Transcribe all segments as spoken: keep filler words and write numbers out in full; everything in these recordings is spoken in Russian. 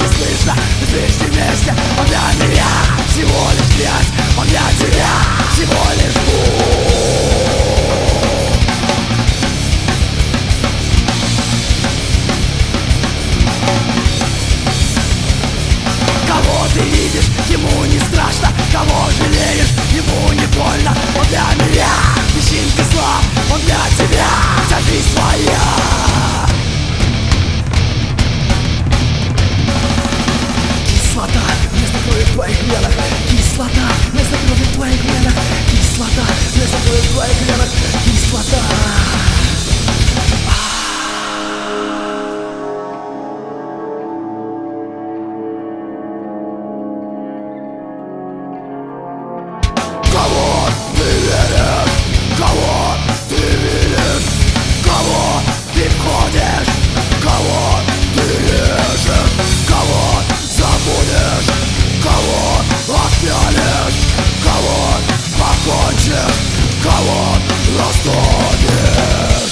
слышно, здесь не вместе. Он для меня всего лишь грязь, он для тебя всего лишь путь. Кого ты видишь, ему не страшно. Кого жалеешь, ему не больно. Он для меня песчинка зла, он для тебя вся жизнь твоя. Кислота вместо крови в твоих венах. Кислота вместо крови в твоих венах. Кислота вместо крови в твоих венах. Кислота. Кого ты веришь? Кого ты видишь? Кого ты входишь? Кого ты режешь? Кого забудешь? Кого отпялишь? Кого покончишь? Кого раздонешь?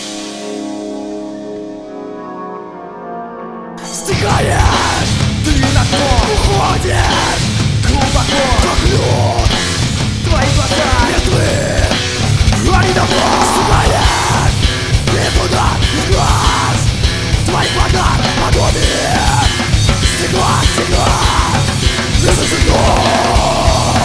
Стихаешь, ты на дно уходишь глубоко, как лед. Твои глаза мертвы, они давно ступаешь. Никуда не глаз, твои глаза подобие стекла, стекла, без стекла.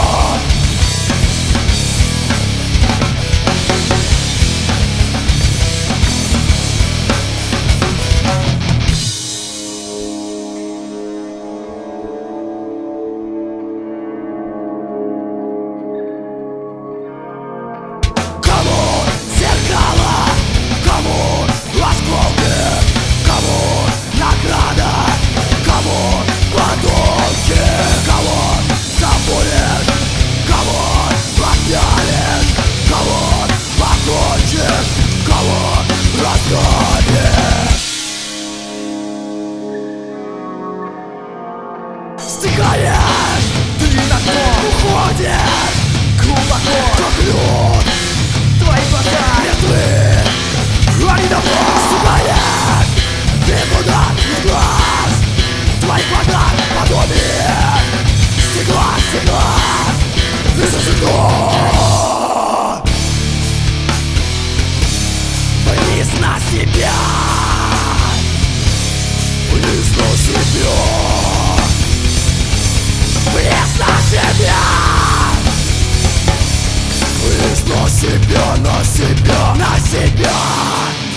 Стихаешь, ты на дно уходишь глубоко, как лед. Твои глаза мертвы, они давно ступаешь. Никуда не глаз, твои глаза подобие стекла, стекла, без стекла. Вниз на себя, вниз на себя, вниз на себя, вниз на себя, на себя, на себя.